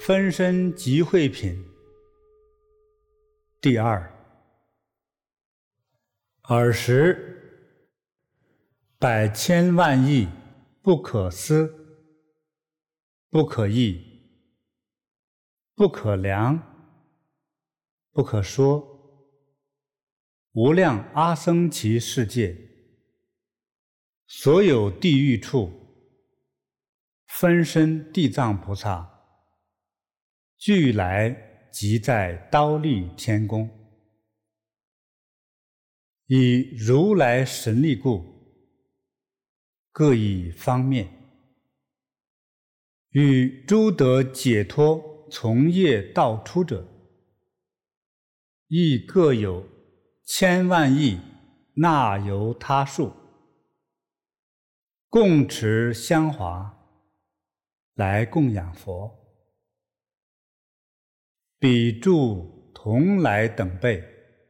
分身集会品第二。尔时百千万亿不可思，不可议，不可量，不可说，无量阿僧祇世界，所有地狱处，分身地藏菩萨俱来即在忉利天宫，以如来神力故，各以方面，与诸得解脱从业道出者，亦各有千万亿那由他数，共持香华来供养佛。彼诸同来等辈，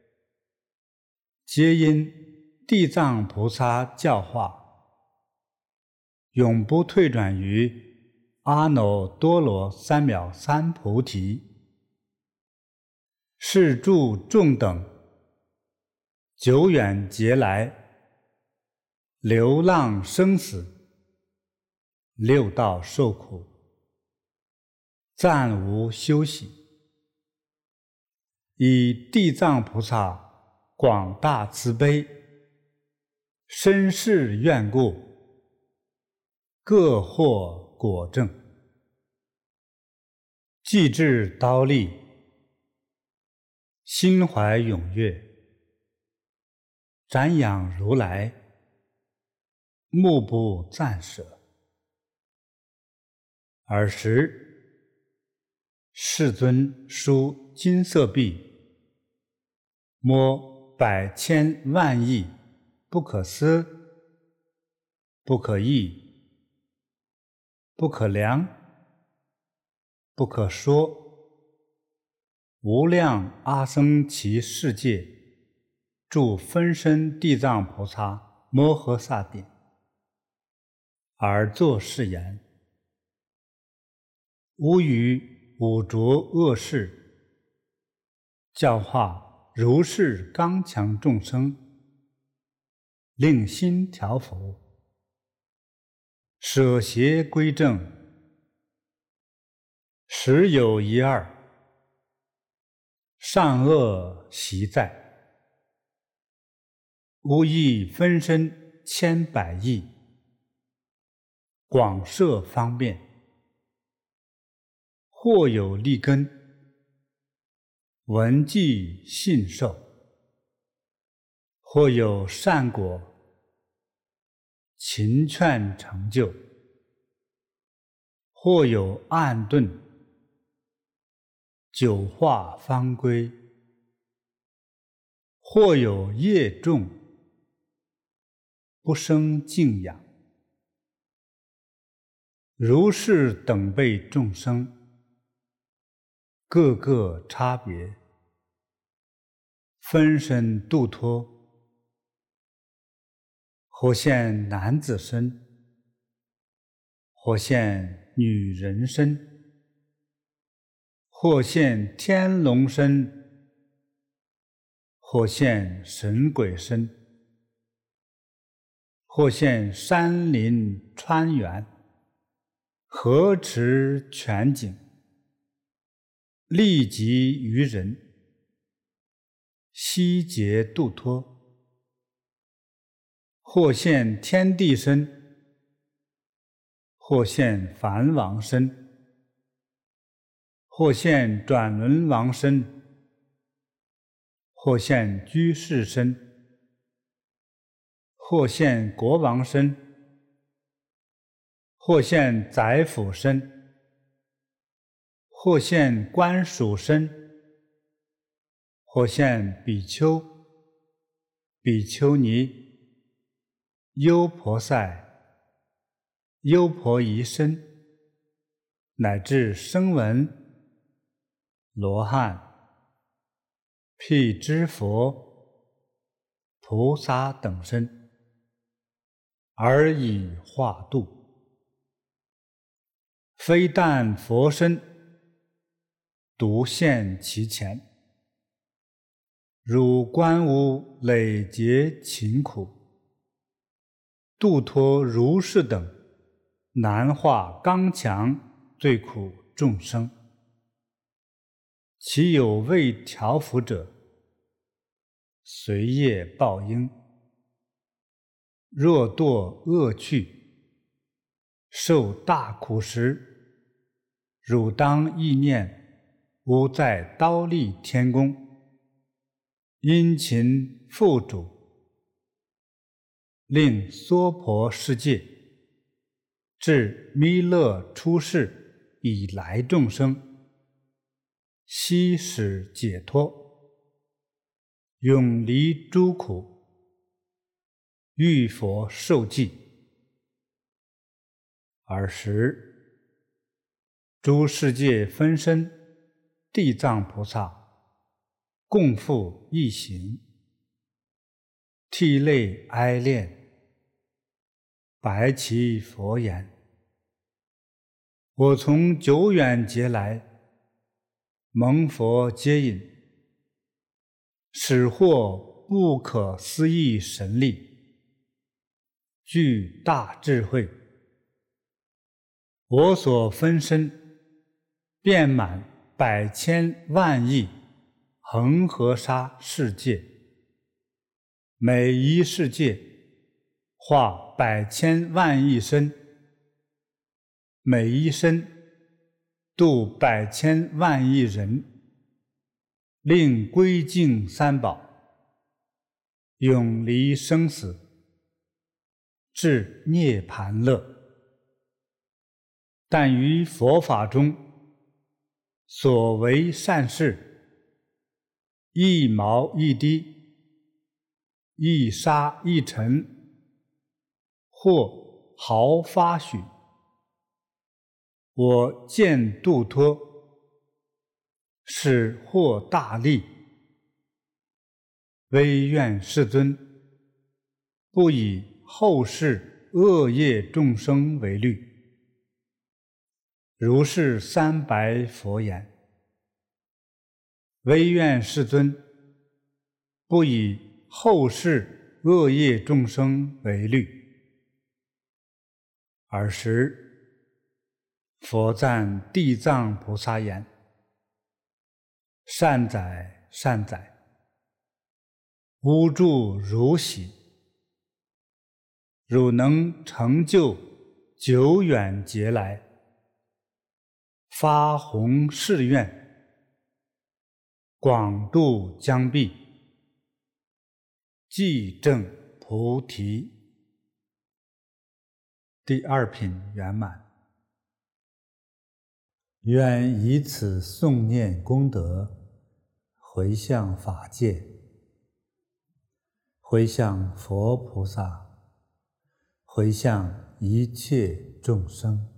皆因地藏菩萨教化，永不退转于阿耨多罗三藐三菩提。是诸众等久远劫来，流浪生死，六道受苦，暂无休息，以地藏菩萨广大慈悲，深誓愿故，各获果证。既至忉利，心怀踊跃，瞻仰如来，目不暂舍。尔时世尊书金色臂，摸百千万亿不可思，不可议，不可量，不可说，无量阿僧祇世界诸分身地藏菩萨摩诃萨典，而作是言：吾于五浊恶世，教化如是刚强众生，令心调伏，舍邪归正，时有一二，善恶习在。吾亦分身千百亿，广设方便，或有利根，闻记信受；或有善果，勤劝成就；或有暗顿，久化方归；或有业重，不生敬仰。如是等辈众生，各个差别，分身度脱。或现男子身，或现女人身，或现天龙身，或现神鬼身，或现山林川原，荷池泉井，利及于人，悉皆度脱。或现天地身，或现梵王身，或现转轮王身，或现居士身，或现国王身，或现宰辅身，或现官属身，或现比丘、比丘尼、优婆塞、优婆夷身，乃至声闻、罗汉、辟支佛、菩萨等身，而以化度。非但佛身， 独现其前。汝观吾累劫勤苦，度脱如是等难化刚强最苦众生，其有未调伏者，随业报应。若堕恶趣，受大苦时，汝当意念吾在忉利天宫，殷勤付嘱，令娑婆世界至弥勒出世以来众生，悉使解脱，永离诸苦，欲佛受记。尔时，诸世界分身地藏菩萨共赴一行，涕泪哀恋，白其佛言：我从久远劫来，蒙佛接引，始获不可思议神力，具大智慧。我所分身，遍满百千万亿恒河沙世界，每一世界化百千万亿身，每一身度百千万亿人，令归敬三宝，永离生死，至涅盘乐。但于佛法中所为善事，一毛一滴，一沙一尘，或毫发许，我见度脱，是获大利。唯愿世尊不以后世恶业众生为虑。如是三白佛言：唯愿世尊不以后世恶业众生为虑。尔时，佛赞地藏菩萨言：善哉，善哉！吾祝汝喜，汝能成就久远劫来发弘誓愿，广度疆域，寂证菩提。第二品圆满。愿以此诵念功德，回向法界，回向佛菩萨，回向一切众生。